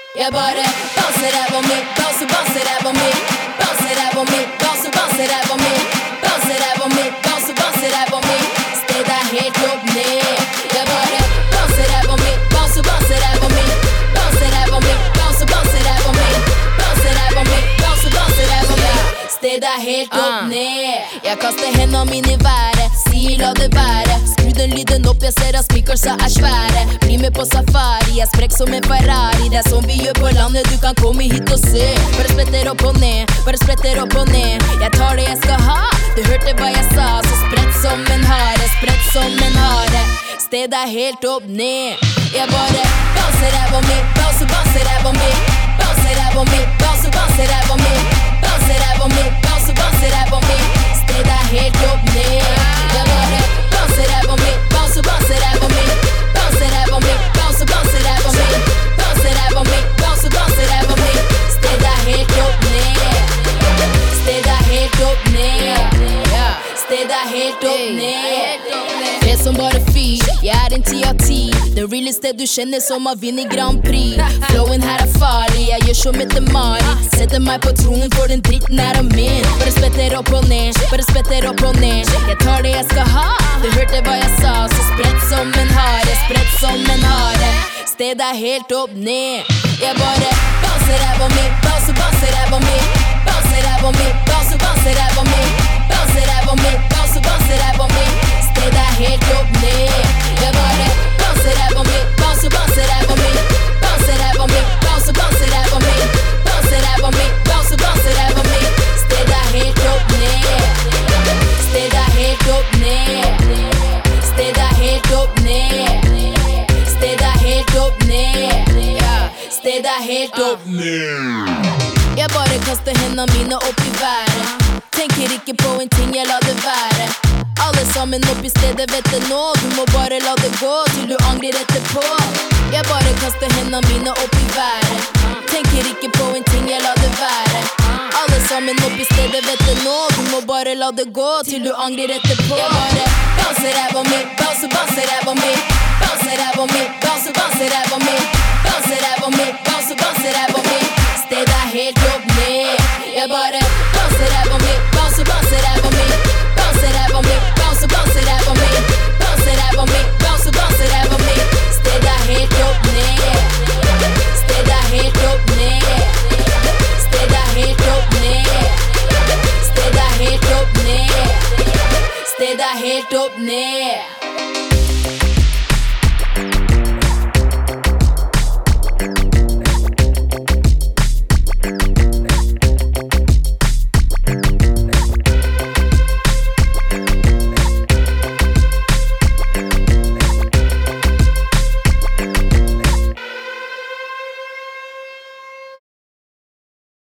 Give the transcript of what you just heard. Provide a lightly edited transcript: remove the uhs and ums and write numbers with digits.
Jeg bare bouncer ræva mi, bouncer ræva mi, bouncer ræva mi, bouncer ræva mi, bouncer ræva mi, bouncer ræva mi. Stedet er helt opp ned. Jeg bare bouncer ræva mi, bouncer ræva mi, bouncer ræva mi, bouncer ræva mi, bouncer ræva mi, bouncer ræva mi. Stedet er helt opp ned. Jeg kaster hendene mine i været, sier la det være. Skru den lyden opp, jeg ser at speakersa er svære. Bli med på safari, jeg sprekk som en Ferrari. Det er sånn vi gjør på landet, du kan komme hit og se. Bare spretter opp og ned, bare spretter opp og ned. Jeg tar det jeg skal ha, du hørte hva jeg sa. Så spredt som en hare, spredt som en hare. Stedet er helt opp ned. Jeg bare bouncer ræva mi, bouncer ræva mi, bouncer ræva mi, bouncer ræva mi, bouncer ræva mi, bouncer ræva mi. Stedet er helt opp ned. Jeg bare bouncer ræva mi, bouncer ræva mi, bouncer ræva mi, bouncer ræva mi, bouncer ræva mi, bouncer ræva mi. Stedet er helt opp ned. Stedet er helt opp ned. Stedet er helt opp ned. Det som bare fyr, jeg er en 10 av 10. Den realeste du kjenner som har vunnet Grand Prix. Flowen her er farlig, jeg gjør som etter Mari. Setter meg på tronen for den dritten her er min. Bare spretter opp og ned, bare spretter opp og ned. Jeg tar det jeg skal ha, du hørte hva jeg sa. Så spredt som en hare, spredt som en hare. Stedet er helt opp ned. Jeg bare bouncer ræva mi, bouncer ræva mi, bouncer ræva mi, bouncer ræva mi, bouncer ræva mi, bouncer ræva mi. Stedet er helt opp ned. Jeg bare bouncer ræva mi, bouncer ræva mi, bouncer ræva mi, bouncer ræva mi, bouncer ræva mi, bouncer ræva mi. Stedet er helt opp ned. Stedet er helt opp ned. Stedet er helt opp ned. Stedet er helt opp ned. Stedet er helt opp ned. Jeg bare kaster hendene mine opp i været. Tenker ikke på en ting, jeg lar det være. Alle sammen opp i stedet, vet det nå. Du må bare la det gå til du angrer etterpå. Jeg bare kaster hendene mine opp i været. Tenker ikke på en ting, jeg lar det være. Alle sammen opp i stedet, vet det nå. Du må bare la det gå til du angrer etterpå. Jeg bare bouncer ræva mi, bouncer